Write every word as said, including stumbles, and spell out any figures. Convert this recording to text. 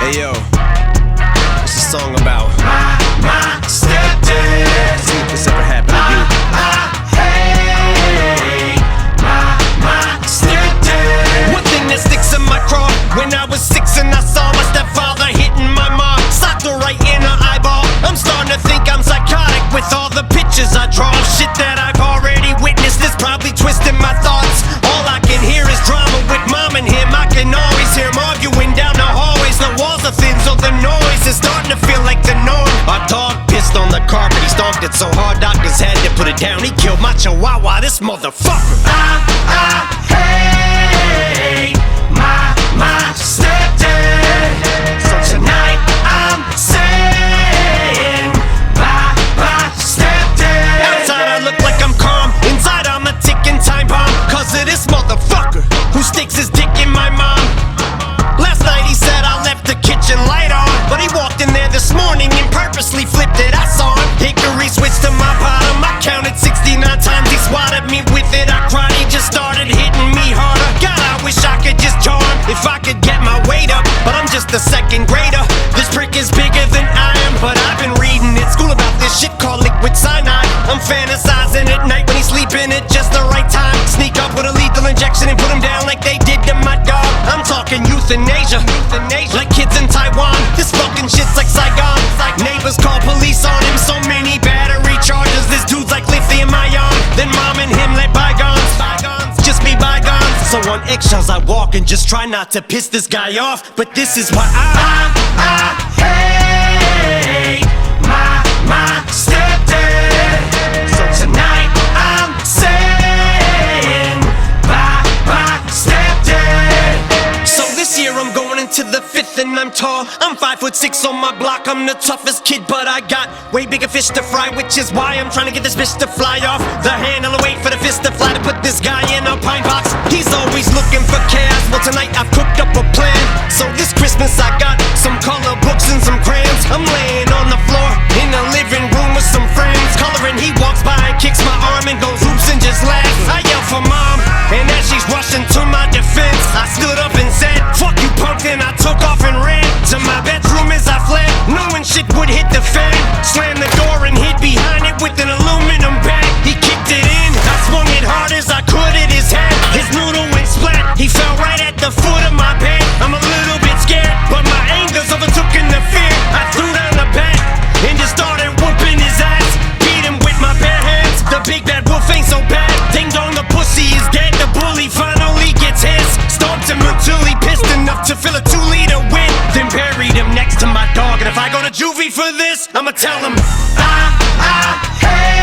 Hey yo, what's the song about? My, my stepdad. See if this ever happened to you. My, hey, my, my stepdad. One thing that sticks in my craw, when I was six and I saw my stepfather hitting my mom, socked her right in her eyeball. I'm starting to think I'm psychotic with all the pictures I draw. Shit that I've already witnessed is probably twisting my thoughts. All I can hear is drama with mom and him. I can always hear him arguing down the hallways. The walls are thin, so the noise is starting to feel like the norm. Our dog pissed on the carpet, he stomped it so hard doctors had to put it down. He killed my chihuahua, this motherfucker. I, I hate my, my stepdad. So tonight I'm saying bye, bye, stepdad. Outside I look like I'm calm, inside I'm a ticking time bomb. Cause of this motherfucker who sticks his dick in my mom. Last night he said I left the kitchen light on, but he walked in there this morning and purposely flipped it. I saw him. Hickory switched to my bottom. I counted sixty-nine times. He swatted me with it. I cried. He just started hitting me harder. God, I wish I could just charm if I could get my weight up, but I'm just a second grader. This prick is bigger than I am, but I've been reading at school about this shit called liquid cyanide. I'm fantasizing at night when he's sleeping at just the right time. Sneak up with a lethal injection and put him down like they did to my dog. I'm talking euthanasia, euthanasia, like kids in Taiwan. This fucking shit's like Saigon. Neighbors call police on him, so many battery charges. This dude's like lithium ion. Then mom and him let bygones, bygones just be bygones. So on eggshells I walk and just try not to piss this guy off, but this is why I, I, I hate my, my stepdad. So tonight I'm saying bye, bye, stepdad. So this year I'm going into the fifth and I'm tall. I'm five foot six on my block. I'm the toughest kid, but I got way bigger fish to fry, which is why I'm trying to get this bitch to fly off the handle and wait for the fist to fly to put this guy in a pine box. He's always looking for chaos. Well, tonight I've cooked up a plan. So this Christmas I got some color books and some crayons. I'm laying on the floor in the living room with some friends coloring. He walks by and kicks my arm and goes oops and just laughs. I yell for mom, and as she's rushing to my defense, I stood up and said, fuck you punk, then I took off and ran to my bedroom as I fled, knowing shit would hit the fan. Slammed the door and hid behind it with an aluminum bag. He kicked it in, I swung it hard as I could at his head. His noodle went splat, he fell right at the foot of my bed. I'm a little bit scared, but my anger's overtook in the fear. I threw down the bat and just started whooping his ass. Beat him with my bare hands, the big bad wolf ain't so bad. Ding dong, the pussy is dead, the bully finally gets his. Stomped him until he pissed enough to fill a two liter win. Then buried him next to my dog, and if I go to juvie for this, I'ma tell him I, I hate